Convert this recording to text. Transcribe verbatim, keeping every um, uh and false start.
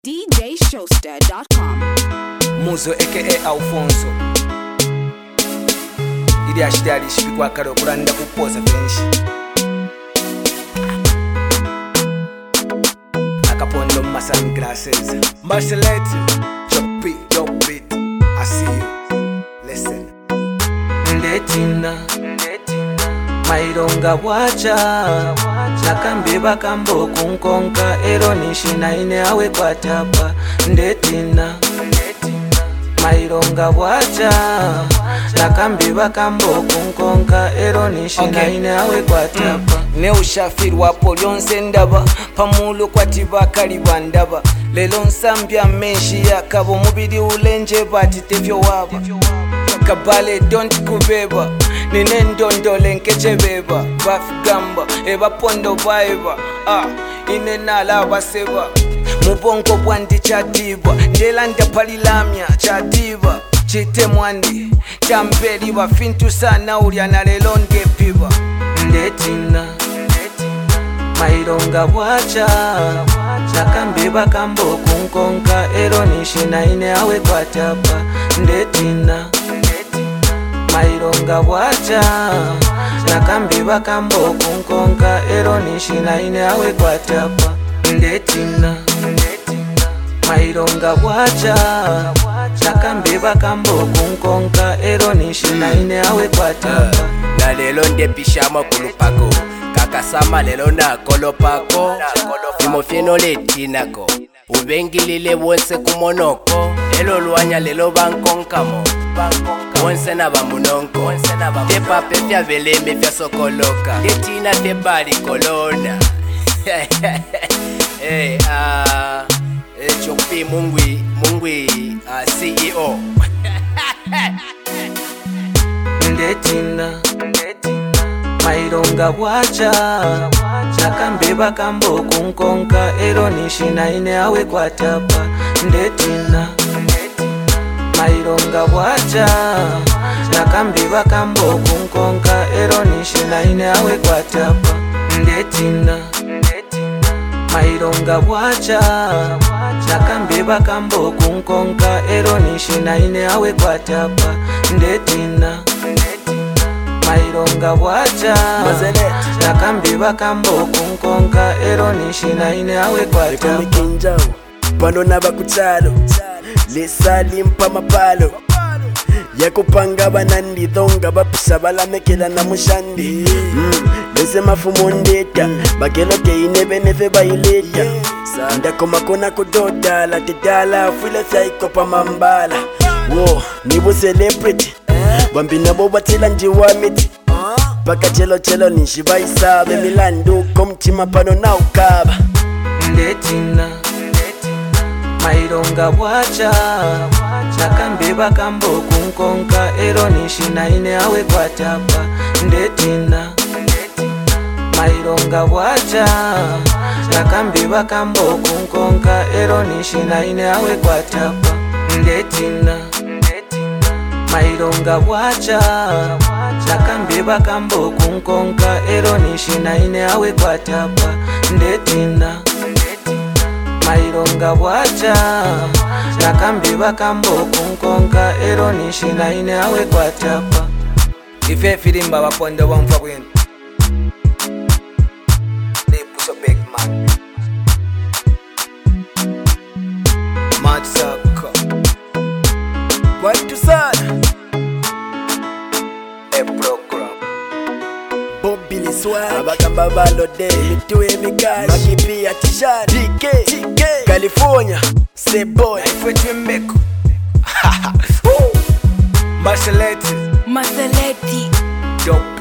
D J Showster dot com. Muzo aka Alfonso. Ili ashitari shipikwa karo kuranda kupoza fenshi. Akapondo masa sunglasses. Marcelette, chop it, chop it. I see you. Listen. Ndetina, maironga wacha nakambe bakambo kunkonka ero nishina ine awe kwa tapa. Ndetina, maironga wacha nakambe bakambo kunkonka ero nishina ine awe kwa tapa. Mm. Ne ushafiri wapo lyonse ndaba pamulu kwa tiba kaliba ndaba lelo nsambya menshi yakabo mubiri ulenje bati tevyo waba kabale don't kubeba nine ndondole nkeche beba bafigamba eba pondo baiba ah ine nala baseba mubongo bwandi chadiba ndela ndapalilamya chadiba chite mwandi chambeli bafintu sana ulya na lelo ngepiba. Ndetina, maironga wacha nakambe bakambo kunkonka ero nishina ine awe kwa tapa. Ndetina, maironga wacha nakambe bakambo kunkonka ero nishina ine awe kwa tapa. Ndetina, maironga wacha nakambe bakambo kunkonka ero nishina ine awe kwa tapa. Na lelo ndepishama kulupako kakasama lelo na kolopako imofyeno letinako ubengilile wonse kumonoko elo luanya lelo bankonkamo wonse na bamunonko tepa pefya veleme fya sokoloka letina tebali kolona. Hey, ah, uh, Chopi Mungwi Mungwi uh, C E O. Ndetina, maironga wacha nakambe bakambo kunkonka ero nishina ine awe kwa tapa. Ndetina, maironga wacha nakambe bakambo kunkonka ero nishina ine awe kwa tapa. Ndetina, maironga wacha nakambe bakambo kunkonka ero nishina ine awe kwa tapa. Ndetina, maironga wacha nakambe bakambo kunkonka ero nishina ine awe kwa tapa. Kinjao pano nabakuchalo lesali mpa mapalo yakupanga banandi dhonga bapisha balamekela na mushandi mm. Lese mafumo ndeta bakelo ke inebenefe baileta ndakoma kona kudoda la tedala fuile saiko pa mambala wo nibo celebrity bambi nabo batela njiwa miti paka chelo chelo nishibaisa bemilandu komchima pano na ukaba. Ndetina, maironga wacha nakambe bakambo kunkonka ero nishina ine awe kwa tapa. Ndetina, maironga wacha nakambe bakambo kunkonka ero nishina ine awe kwa tapa. Ndetina, maironga wacha nakambe bakambo kunkonka ero nishina ine awe kwa tapa. Ndetina, maironga wacha nakambe bakambo kunkonka ero nishina ine awe kwa tapa. Ife filimba wapondo wamfa kwenu. They push a big man. Mad sucker. What to say? A program. Bobby Liswag abagamba balode mituwe mikali makipia t-shirt D K T K California say boy Ifetwe mbeko. Marcelette. Marcelette. Dope.